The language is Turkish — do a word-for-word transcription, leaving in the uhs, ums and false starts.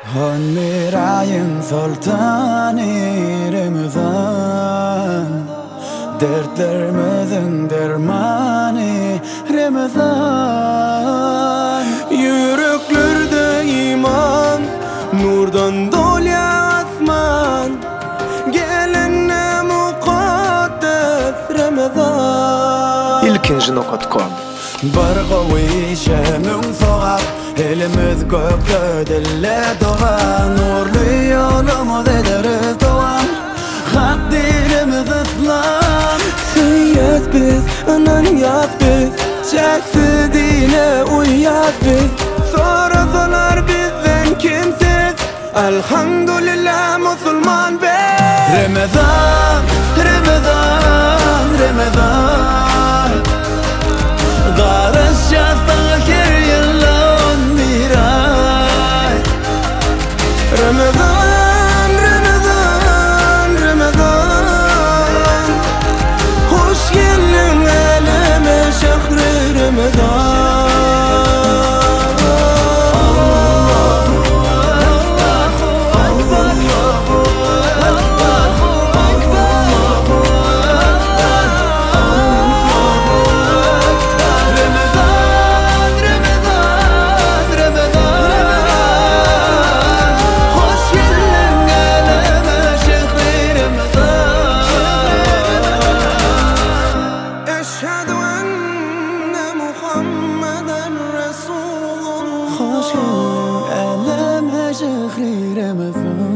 Honni ayın sultani Ramazan, dertlerimizin dermani Ramazan. Yüreklerde iman, nurdan dolya asman, gelinne mukaddes Ramazan. ilkinci nokta com Bargawi şemün soğar, elimiz gökte dille doğan. Nurlu yolumuz ederiz doğan, hak dinimiz İslam. Seyyed biz, ananiyat biz, çeksiz dine uyyat biz. Sorasalar bizden kimsiz, elhamdülillah Müslüman biz. Ramazan, Ramazan, Ramazan, Garışacağız her yılın bir ay. Ramazan, Ramazan, Ramazan, hoş geldin elime şehri Ramazan. أشهد أن محمدًا رسول الله. Hoş geldin elime şehri Ramazan.